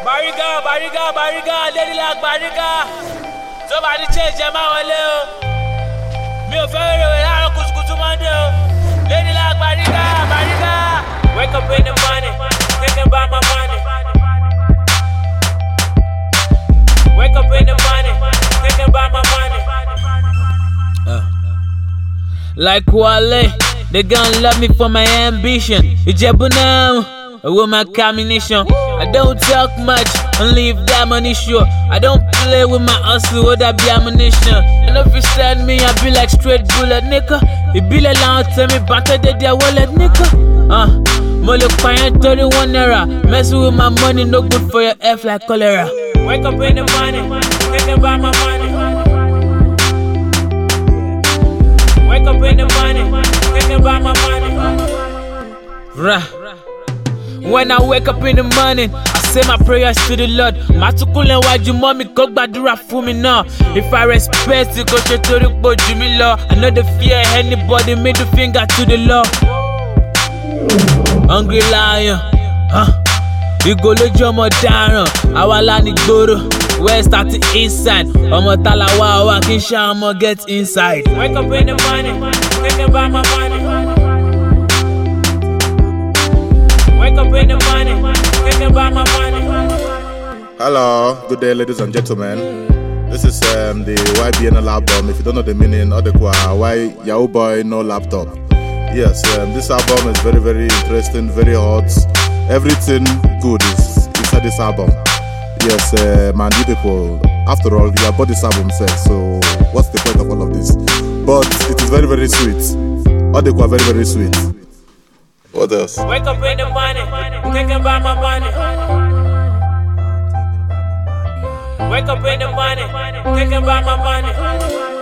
Bariga, Lady Like Bariga. Somebody change your mind, me a favorite, I don't kutu mande. Lady Like Bariga. Wake up in the morning, thinking about my money. Wake up in the morning, thinking about my money. Like Wale, they gon' love me for my ambition. Ijebu now, with my combination. I don't talk much, only if that money sure. I don't play with my hustle, would that be ammunition? And if you stand me, I be like straight bullet, nigga. It be like long tell me, banter their wallet, nigga. Mole client 31 naira. Messing with my money, no good for your F like cholera. Wake up in the morning, thinking about my money. Wake up in the morning, thinking about my money. When I wake up in the morning, I say my prayers to the Lord. Matukule waju mommy ko gbadura fún mi náà. If I respect it, go ṣe torí pé jù mí lọ. I no dey fear anybody, middle finger to the law. Hungry lion, Igo lójú ọmọ dáràn, àwa la ní gbòòrò. West at the east side, ọmọ talawa wa kì í ṣe ọmọ get inside. Wake up in the morning, thinking about my money. Wake up in the morning, thinking about my money. Hello, good day, ladies and gentlemen. This is the YBNL album. If you don't know the meaning, why Yahoo Boy No Laptop. Yes, this album is very, very interesting, very hot. Everything good is inside this album. Yes, man, you people, after all, you have bought this album set, so what's the point of all of this? But it is very, very sweet. Odekwa very, very sweet. What else? Wake up in the morning, thinking about my money. Wake up in the morning, thinking about my money.